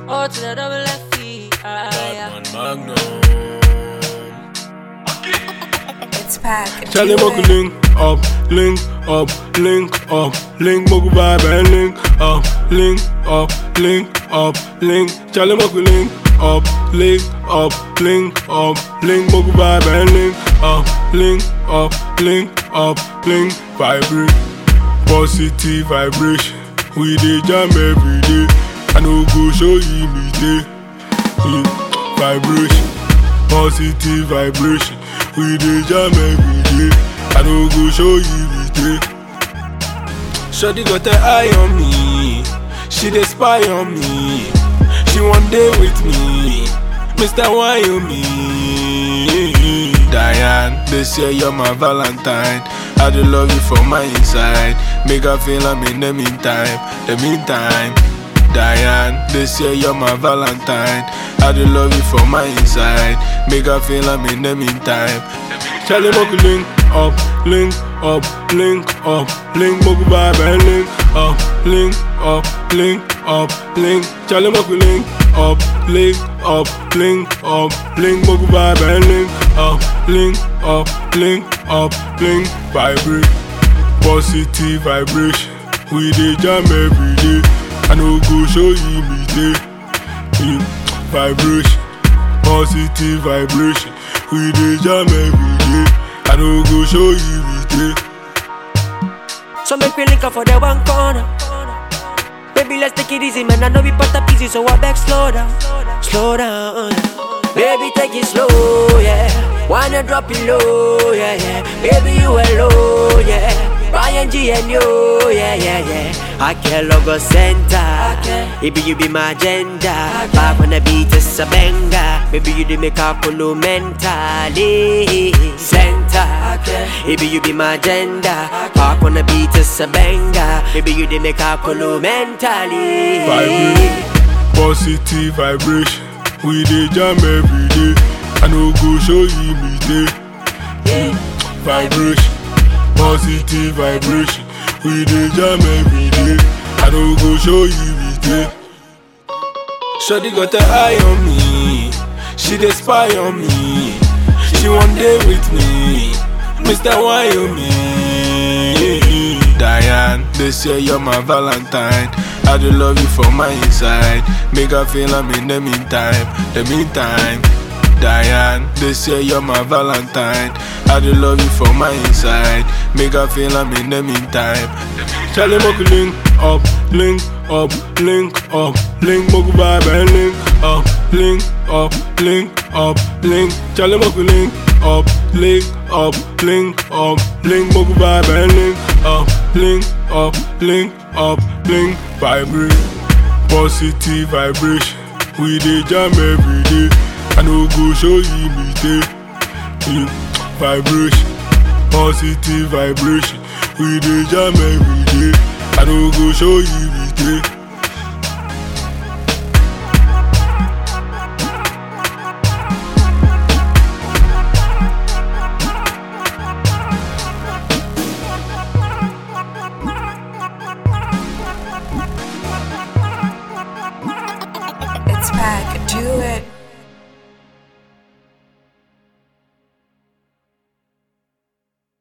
Oh, to the double FE. Batman Magnum. It's pack. Charlie Moku link up, link up, link up, link Moku vibe and link up, link up, link up, link. Charlie Moku link up, link up, link up, link Moku vibe and link up, link up, link up, link. Vibrate, positive vibration. We dey jam every day. I no go show you me day. Vibration, positive vibration. We dey jam every day. I no go show you me day. Shawty got her eye on me. She dey spy on me. She want day with me. Mr. Wyoming. Diane, this year you're my Valentine. I do love you from my inside. Make her feel I'm in the meantime. Diane, this year you're my Valentine. I do love you from my inside. Make her feel I'm in the meantime. Charlie Moku link up, link up, link up, link Moku vibe and link up, link up, link up, link. Charlie Moku link up, link up, link up, link Moku vibe and link up, link up, link up, link. Vibrate, positive vibration. We dey jam every day. I no go show you me day. Vibration, positive vibration. We dey jam every day. I no go show you me day. So make me link up for the one corner. Baby, let's take it easy, man. I know we put up easy, so I beg slow down, slow down. Baby, take it slow, yeah. Wanna drop it low, yeah, yeah. Baby, you alone, yeah. Ryan G and you, yeah, yeah, yeah. I can logo center. Baby, you be my agenda. Back when the beat is a banger. Baby, you do make a cool mentally center. Baby, you be my agenda. Back when the beat is a banger. Baby, you do make a cool mentally. Vibrate, positive vibration. We dey jam every day. I no go show you me day. Vibration, positive vibration. We dey jam every day. I no go show you me day. Shawty got her eye on me. She dey spy on me. She want day with me. Mr. Wyoming. Diane, this year you're my Valentine. I do love you from my inside. Make her feel I'm in the meantime. Diane, this year you're my Valentine. I do love you from my inside. Make her feel I'm in the meantime. Charlie Moku link up, link up, link up, link Moku vibe and link up, link up, link up, link. Charlie Moku link up, link up, link up, link Moku vibe and link up, link up, link up, link. Vibrate, positive vibration. We dey jam every day. I no go show you me day. Vibration, positive vibration. We dey jam every day. I no go show you me day.